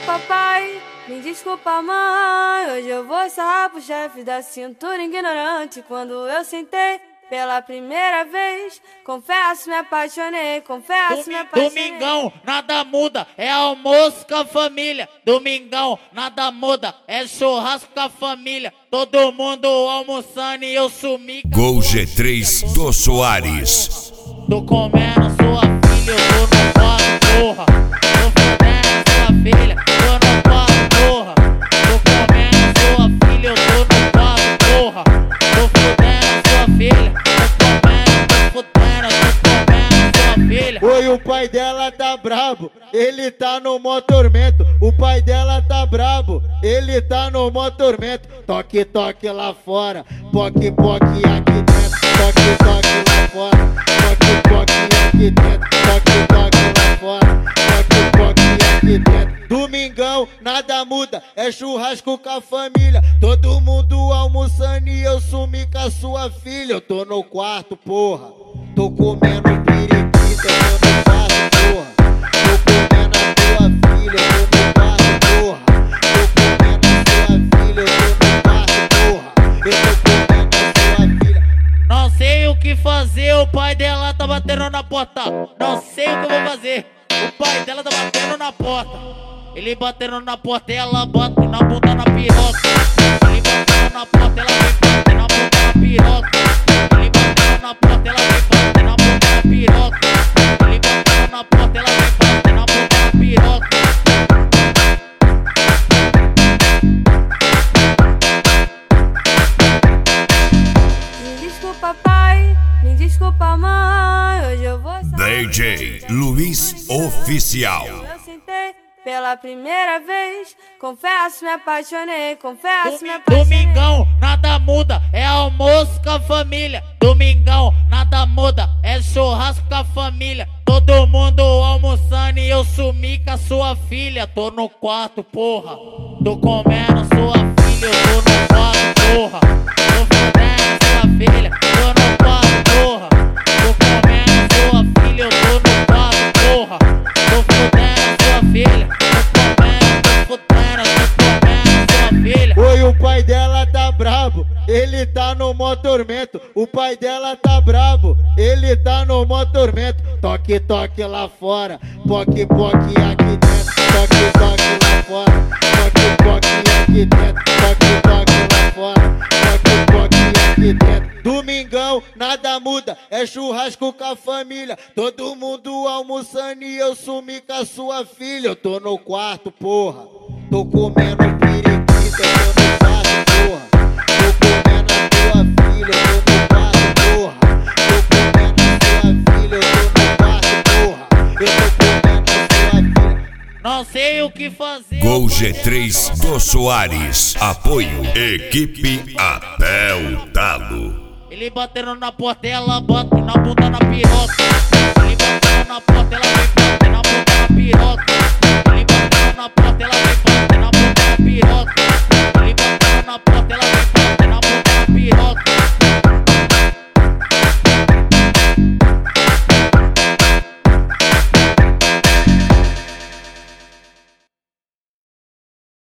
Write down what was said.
desculpa, pai, me desculpa, mãe. Hoje eu vou sarrar pro chefe da cintura ignorante. Quando eu sentei pela primeira vez, confesso, me apaixonei, confesso, me apaixonei. Domingão, nada muda, é almoço com a família. Domingão, nada muda, é churrasco com a família. Todo mundo almoçando e eu sumi. Gol G3 do Soares. Tô comendo sua filha, eu tô no quarto, porra. Tô fudendo sua filha, eu tô no quarto, porra. Tô comendo sua filha, eu tô no quarto, porra. Tô fudendo sua filha, tô comendo sua filha. Oi, o pai dela tá brabo, ele tá no mó tormento. O pai dela tá brabo, ele tá no mó tormento. Toque, toque lá fora, poque, poque aqui dentro. Toque, toque lá fora, poque, poque aqui dentro. Toque, toque lá fora, poque, poque aqui dentro. Domingão, nada muda, é churrasco com a família. Todo mundo almoçando e eu sumi com a sua filha. Eu tô no quarto, porra, tô comendo periquita, eu tô no quarto, porra. Tô comendo a tua filha, eu tô no quarto, porra. Tô comendo a tua filha, eu tô no quarto, porra. Eu tô comendo a tua filha. Não sei o que fazer, o pai dela tá batendo na porta. Não sei o que eu vou fazer, o pai dela tá batendo na porta. Ele batendo na porta, ela bate na bunda na piroca. Ele batendo na porta, ela vem bater na bunda na piroca. Ele batendo na porta, ela vem bater na bunda na piroca. Ele batendo na porta, ela vem bater na bunda na piroca. Me desculpa, pai, me desculpa, mãe. Hoje eu vou sarrar DJ Luiz Oficial. eu sentei pela primeira vez, confesso, me apaixonei, confesso, me apaixonei. Domingão, nada muda, é almoço com a família. Domingão, nada muda, é churrasco com a família. Todo mundo almoçando e eu sumi com a sua filha. Tô no quarto, porra, tô comendo sua filha. Eu tô no quarto, porra, tô fudendo sua filha. Tô no quarto, porra, tô comendo sua filha. Eu tô no quarto, porra, tô fudendo sua filha. Oi, o pai dela tá brabo, ele tá no mó tormento. O pai dela tá brabo, ele tá no mó tormento. Toque, toque lá fora, poque, poque aqui dentro. Toque, toque lá fora, poque, poque aqui dentro. Toque, toque lá fora, poque, poque aqui dentro. Domingão, nada muda, é churrasco com a família. Todo mundo almoçando e eu sumi com a sua filha. Eu tô no quarto, porra, tô comendo periquita, eu tô no quarto, porra. Tô comendo a tua filha, eu tô no quarto, porra. Tô comendo a tua filha, eu tô no quarto, porra. Eu tô comendo a tua filha. Não sei o que fazer. Gol G3 do Soares. Apoio Equipe até o talo. Ele batendo na porta, ela bate na bunda na piroca. Ele batendo na porta, ela vem bater na bunda na piroca.